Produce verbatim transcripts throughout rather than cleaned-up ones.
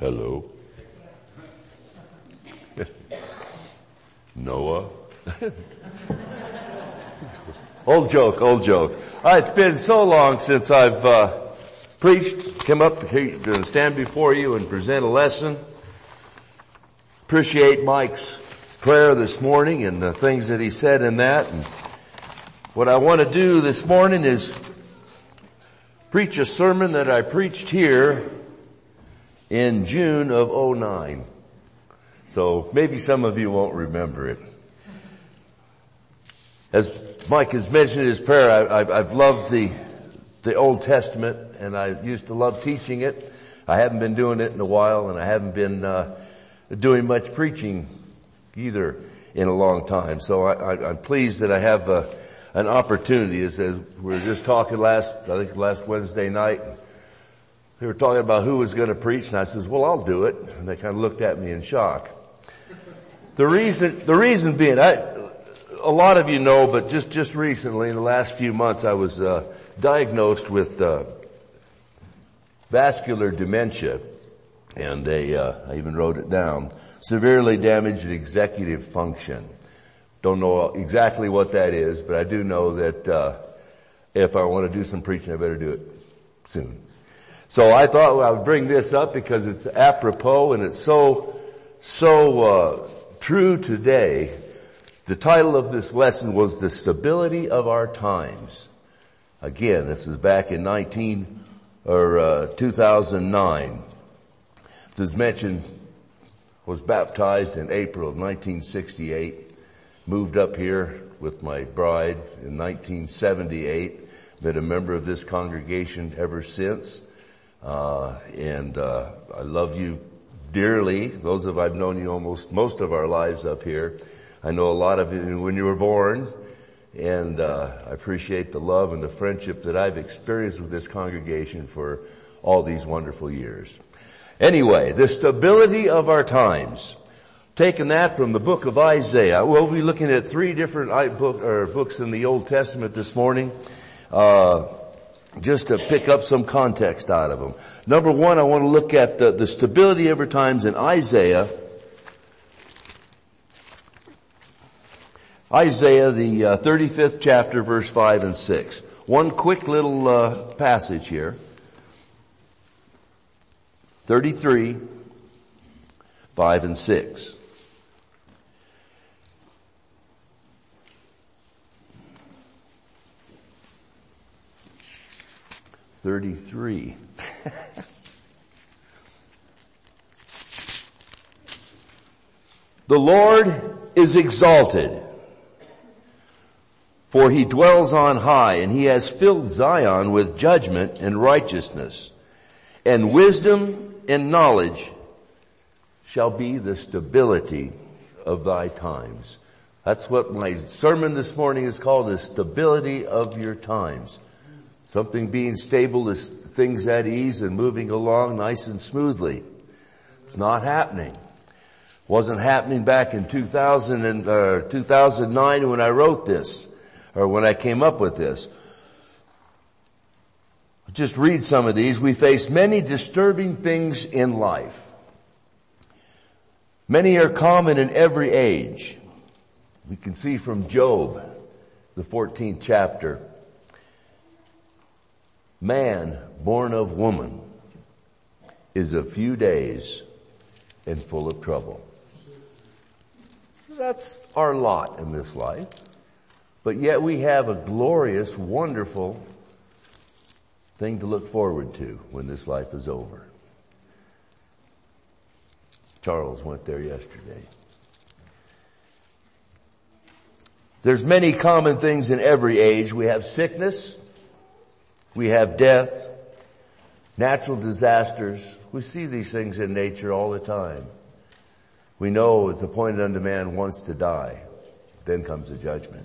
Hello. Noah. Old joke, old joke. Uh, it's been so long since I've uh, preached, come up to stand before you and present a lesson. Appreciate Mike's prayer this morning and the things that he said in that. And what I want to do this morning is preach a sermon that I preached here in June of oh nine. So maybe some of you won't remember it. As Mike has mentioned in his prayer, I, I, I've loved the, the Old Testament, and I used to love teaching it. I haven't been doing it in a while, and I haven't been uh, doing much preaching either in a long time. So I, I, I'm pleased that I have uh, an opportunity. As, as we were just talking last, I think last Wednesday night, they were talking about who was going to preach, and I says, well, I'll do it. And they kind of looked at me in shock. The reason, the reason being, I, a lot of you know, but just, just recently, in the last few months, I was, uh, diagnosed with, uh, vascular dementia. And they, uh, I even wrote it down. Severely damaged executive function. Don't know exactly what that is, but I do know that, uh, if I want to do some preaching, I better do it soon. So I thought I would bring this up because it's apropos and it's so, so, uh, true today. The title of this lesson was The Stability of Our Times. Again, this is back in nineteen, or, uh, two thousand nine. As mentioned, was baptized in April of nineteen sixty-eight. Moved up here with my bride in nineteen seventy-eight. Been a member of this congregation ever since. Uh, and, uh, I love you dearly. Those of I've known you almost most of our lives up here. I know a lot of you when you were born, and, uh, I appreciate the love and the friendship that I've experienced with this congregation for all these wonderful years. Anyway, the stability of our times. Taking that from the book of Isaiah. We'll be looking at three different book, or books in the Old Testament this morning. Uh, just to pick up some context out of them. Number one, I want to look at the, the stability of our times in Isaiah. Isaiah, the uh, thirty-fifth chapter, verse five and six. One quick little uh, passage here. thirty-three, five and six. thirty-three. The Lord is exalted, for he dwells on high, and he has filled Zion with judgment and righteousness, and wisdom and knowledge shall be the stability of thy times. That's what my sermon this morning is called, the stability of your times. Something being stable is things at ease and moving along nice and smoothly. It's not happening. Wasn't happening back in two thousand and, uh, two thousand nine when I wrote this, or when I came up with this. Just read some of these. We face many disturbing things in life. Many are common in every age. We can see from Job, the fourteenth chapter. Man born of woman is a few days and full of trouble. That's our lot in this life. But yet we have a glorious, wonderful thing to look forward to when this life is over. Charles went there yesterday. There's many common things in every age. We have sickness. We have death, natural disasters. We see these things in nature all the time. We know it's appointed unto man once to die. Then comes the judgment.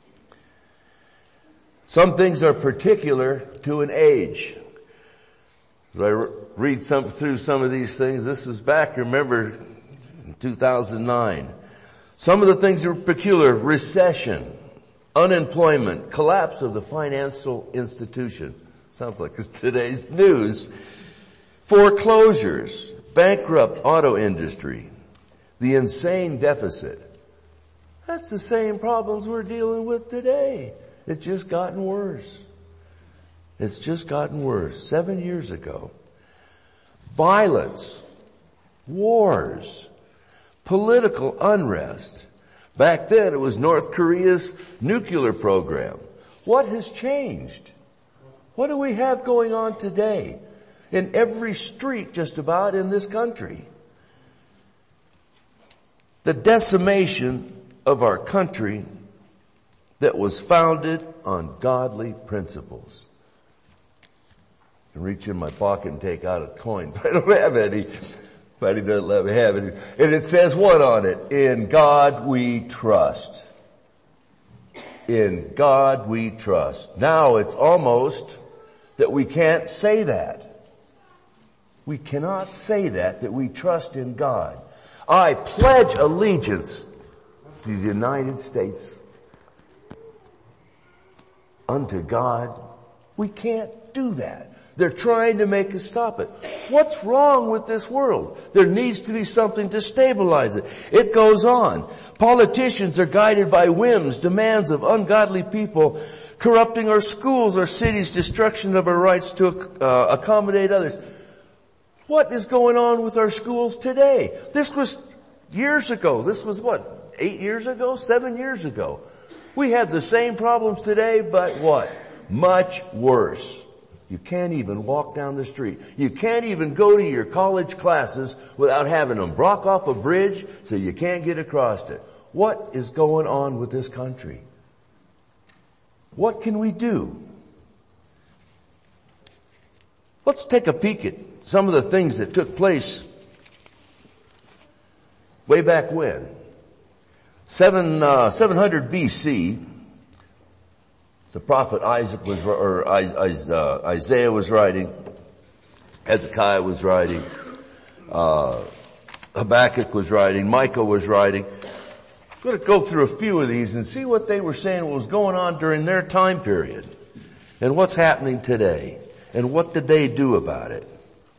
Some things are particular to an age. As I read some, through some of these things, this is back, remember, in two thousand nine. Some of the things are peculiar: recession, unemployment, collapse of the financial institution. Sounds like it's today's news. Foreclosures, bankrupt auto industry, the insane deficit. That's the same problems we're dealing with today. It's just gotten worse. It's just gotten worse. Seven years ago. Violence, wars, political unrest. Back then it was North Korea's nuclear program. What has changed? What do we have going on today? In every street just about in this country. The decimation of our country that was founded on godly principles. I can reach in my pocket and take out a coin, but I don't have any. But he doesn't let me have any. And it says what on it? In God we trust. In God we trust. Now it's almost that we can't say that. We cannot say that, that we trust in God. I pledge allegiance to the United States unto God. We can't do that. They're trying to make us stop it. What's wrong with this world? There needs to be something to stabilize it. It goes on. Politicians are guided by whims, demands of ungodly people, corrupting our schools, our cities, destruction of our rights to uh, accommodate others. What is going on with our schools today? This was years ago. This was what? Eight years ago? Seven years ago. We have the same problems today, but what? Much worse. You can't even walk down the street. You can't even go to your college classes without having them block off a bridge so you can't get across it. What is going on with this country? What can we do? Let's take a peek at some of the things that took place way back when. Seven, uh, seven hundred B C, the prophet Isaac was, or Isaiah was writing, Hezekiah was writing, uh, Habakkuk was writing, Micah was writing. I'm going to go through a few of these and see what they were saying, what was going on during their time period, and what's happening today, and what did they do about it.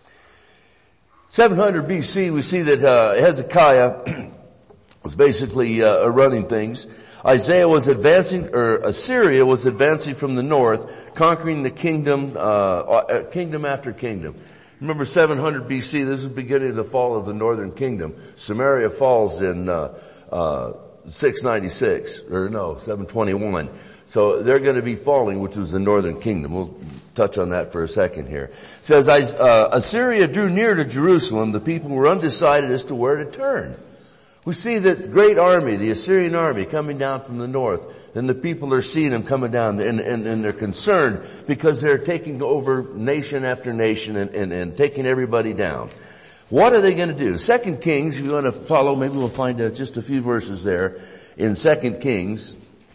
seven hundred B C, we see that uh, Hezekiah was basically uh, running things. Isaiah was advancing, or Assyria was advancing from the north, conquering the kingdom, uh, kingdom after kingdom. Remember seven hundred B C, this is the beginning of the fall of the northern kingdom. Samaria falls in, uh, uh, six ninety-six, or no, seven twenty-one. So they're going to be falling, which was the northern kingdom. We'll touch on that for a second here. It says, uh, Assyria drew near to Jerusalem. The people were undecided as to where to turn. We see that great army, the Assyrian army, coming down from the north, and the people are seeing them coming down, and, and, and they're concerned because they're taking over nation after nation and, and, and taking everybody down. What are they going to do? Second Kings, if you want to follow, maybe we'll find uh, just a few verses there. In Second Kings,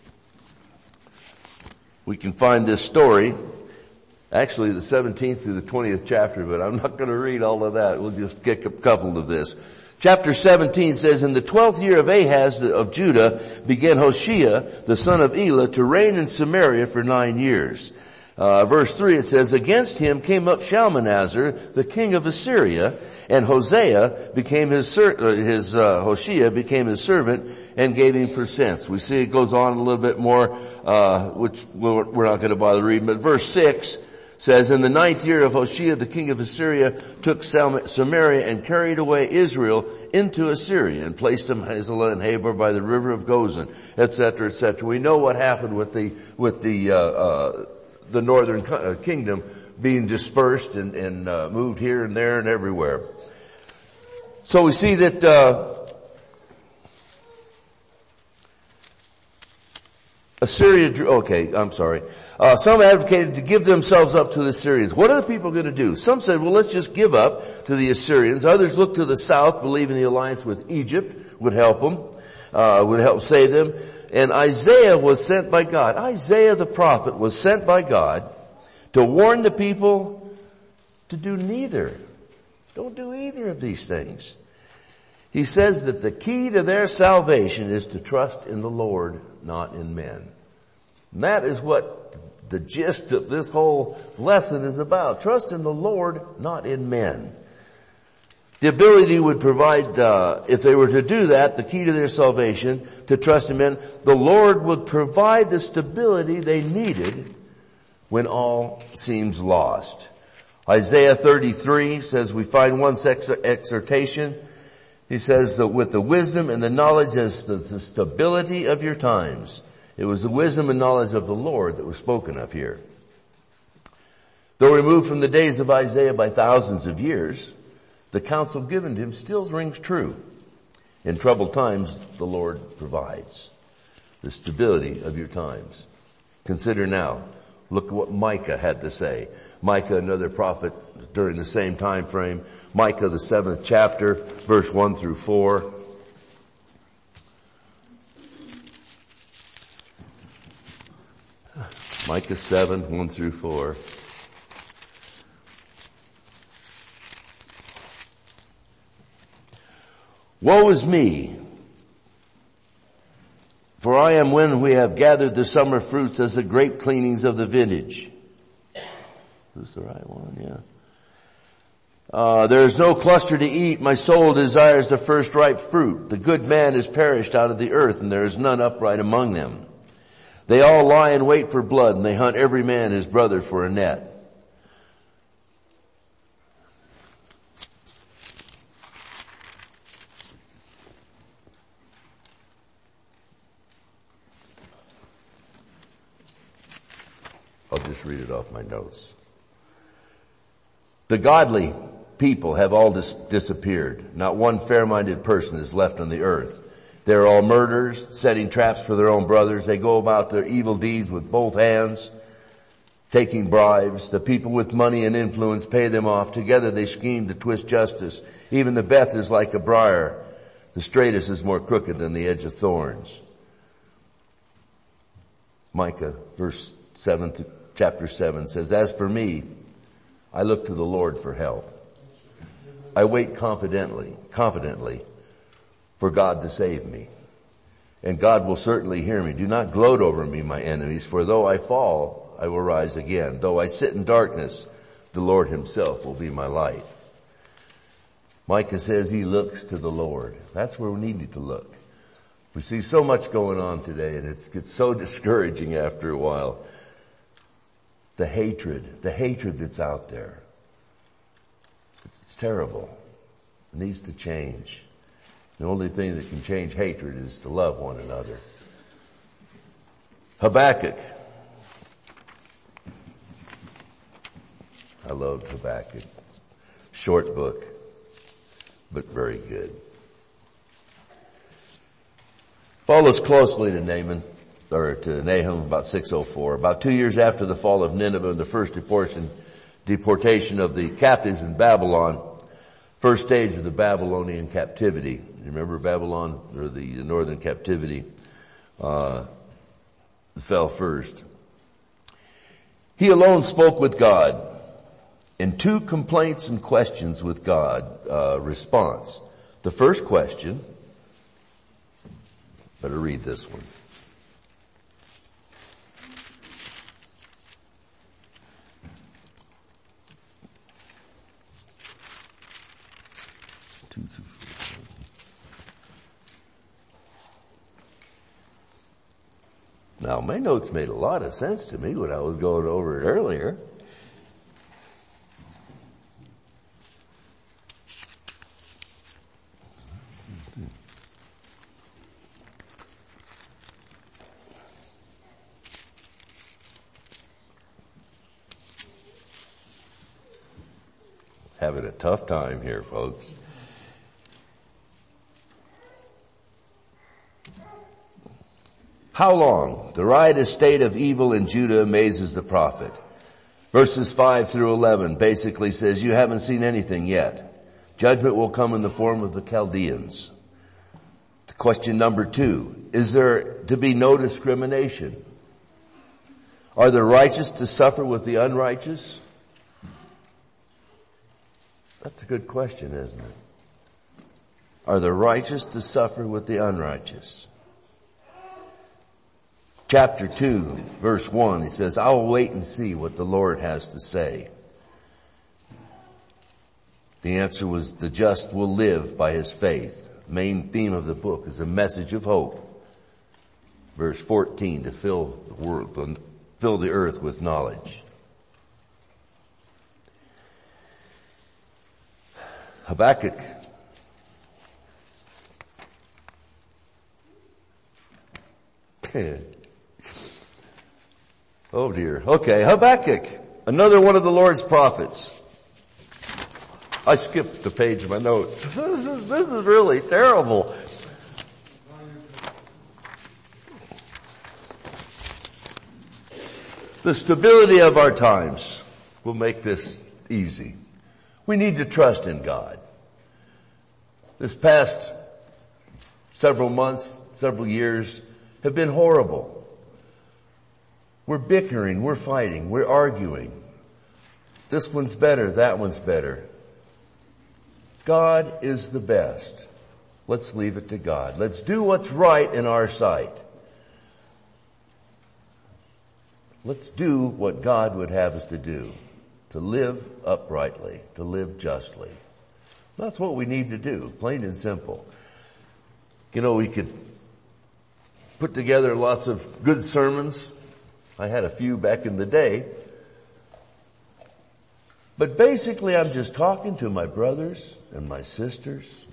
we can find this story. Actually, the seventeenth through the twentieth chapter, but I'm not going to read all of that. We'll just kick a couple of this. Chapter seventeen says, in the twelfth year of Ahaz of Judah began Hoshea, the son of Elah, to reign in Samaria for nine years. Uh, verse three, it says, against him came up Shalmaneser, the king of Assyria, and Hosea became his, ser- his, uh, Hoshea became his servant and gave him percents. We see it goes on a little bit more, uh, which we're, we're not going to bother reading, but verse six says, in the ninth year of Hoshea, the king of Assyria took Samaria and carried away Israel into Assyria and placed them Hazelah and Habor by the river of Gozan, et cetera, et cetera. We know what happened with the, with the, uh, uh, the northern kingdom being dispersed and, and uh, moved here and there and everywhere. So we see that, uh, Assyria, okay, I'm sorry. Uh, some advocated to give themselves up to the Assyrians. What are the people going to do? Some said, well, let's just give up to the Assyrians. Others looked to the south, believing the alliance with Egypt would help them, uh, would help save them. And Isaiah was sent by God. Isaiah the prophet was sent by God to warn the people to do neither. Don't do either of these things. He says that the key to their salvation is to trust in the Lord, not in men. And that is what the gist of this whole lesson is about. Trust in the Lord, not in men. The ability would provide, uh, if they were to do that, the key to their salvation, to trust Him in, the Lord would provide the stability they needed when all seems lost. Isaiah thirty-three says we find one ex- exhortation. He says that with the wisdom and the knowledge as the, the stability of your times. It was the wisdom and knowledge of the Lord that was spoken of here. Though removed from the days of Isaiah by thousands of years, the counsel given to him still rings true. In troubled times, the Lord provides the stability of your times. Consider now, look at what Micah had to say. Micah, another prophet during the same time frame. Micah, the seventh chapter, verse one through four. Micah seven, one through four. Woe is me, for I am when we have gathered the summer fruits as the grape cleanings of the vintage. Is this the right one? Yeah. Uh, there is no cluster to eat. My soul desires the first ripe fruit. The good man is perished out of the earth, and there is none upright among them. They all lie in wait for blood, and they hunt every man his brother for a net. I'll just read it off my notes. The godly people have all dis- disappeared. Not one fair-minded person is left on the earth. They're all murderers, setting traps for their own brothers. They go about their evil deeds with both hands, taking bribes. The people with money and influence pay them off. Together they scheme to twist justice. Even the best is like a briar. The straightest is more crooked than the edge of thorns. Micah, verse seven to chapter seven says, as for me, I look to the Lord for help. I wait confidently, confidently for God to save me. And God will certainly hear me. Do not gloat over me, my enemies, for though I fall, I will rise again. Though I sit in darkness, the Lord Himself will be my light. Micah says he looks to the Lord. That's where we need to look. We see so much going on today, and it gets so discouraging after a while. The hatred, the hatred that's out there. It's, it's terrible. It needs to change. The only thing that can change hatred is to love one another. Habakkuk. I loved Habakkuk. Short book, but very good. Follows closely to Naaman, or to Nahum, about six oh four. About two years after the fall of Nineveh and the first deportation, deportation of the captives in Babylon, first stage of the Babylonian captivity. You remember Babylon, or the northern captivity, uh, fell first. He alone spoke with God in two complaints and questions with God, uh, response. The first question, better read this one. Two through four. Now, my notes made a lot of sense to me when I was going over it earlier. Having a tough time here, folks. How long? The riotous state of evil in Judah amazes the prophet. Verses five through eleven basically says, you haven't seen anything yet. Judgment will come in the form of the Chaldeans. Question number two, is there to be no discrimination? Are the righteous to suffer with the unrighteous? That's a good question, isn't it? Are the righteous to suffer with the unrighteous? Chapter two, verse one, he says, I will wait and see what the Lord has to say. The answer was the just will live by his faith. Main theme of the book is a message of hope. Verse fourteen, to fill the world, to fill the earth with knowledge. Habakkuk. Oh dear. Okay, Habakkuk, another one of the Lord's prophets. I skipped the page of my notes. This is, this is really terrible. The stability of our times will make this easy. We need to trust in God. This past several months, several years have been horrible. We're bickering, we're fighting, we're arguing. This one's better, that one's better. God is the best. Let's leave it to God. Let's do what's right in our sight. Let's do what God would have us to do. To live uprightly, to live justly. That's what we need to do, plain and simple. You know, we could put together lots of good sermons. I had a few back in the day. But basically I'm just talking to my brothers and my sisters,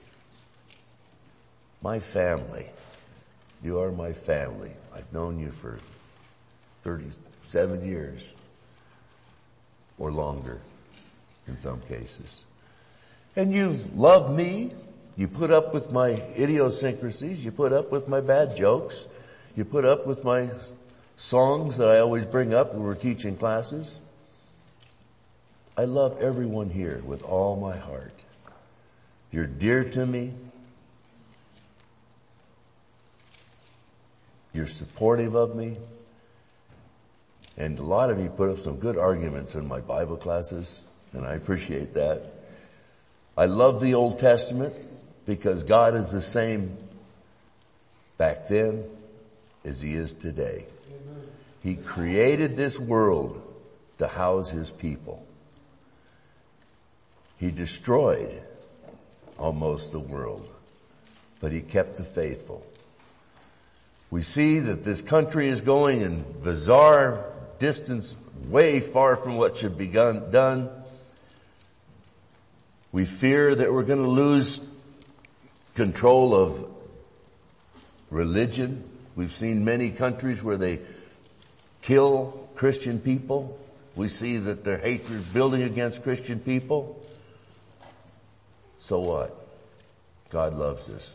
my family. You are my family. I've known you for thirty-seven years or longer in some cases. And you love me. You put up with my idiosyncrasies. You put up with my bad jokes. You put up with my songs that I always bring up when we're teaching classes. I love everyone here with all my heart. You're dear to me. You're supportive of me. And a lot of you put up some good arguments in my Bible classes, and I appreciate that. I love the Old Testament because God is the same back then as he is today. Amen. He created this world to house his people. He destroyed almost the world, but he kept the faithful. We see that this country is going in bizarre distance, way far from what should be done. We fear that we're going to lose control of religion. We've seen many countries where they kill Christian people. We see that their hatred is building against Christian people. So what? God loves us.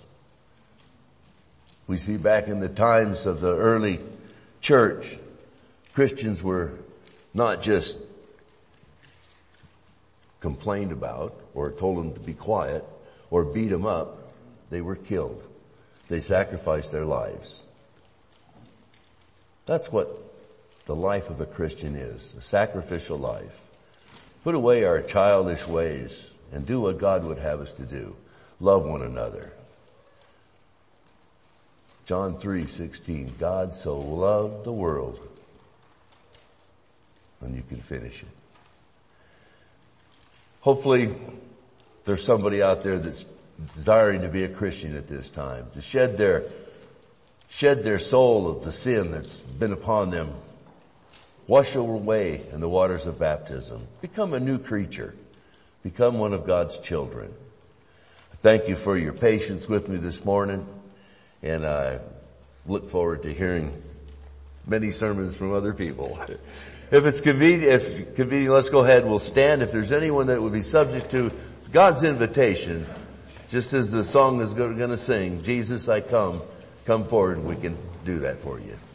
We see back in the times of the early church, Christians were not just complained about or told them to be quiet or beat them up. They were killed. They sacrificed their lives. That's what the life of a Christian is, a sacrificial life. Put away our childish ways and do what God would have us to do. Love one another. John three sixteen, God so loved the world. And you can finish it. Hopefully there's somebody out there that's desiring to be a Christian at this time, to shed their, shed their soul of the sin that's been upon them. Wash away in the waters of baptism. Become a new creature. Become one of God's children. Thank you for your patience with me this morning. And I look forward to hearing many sermons from other people. If it's convenient, if convenient, let's go ahead. We'll stand. If there's anyone that would be subject to God's invitation, just as the song is going to sing, Jesus, I come, come forward, and we can do that for you.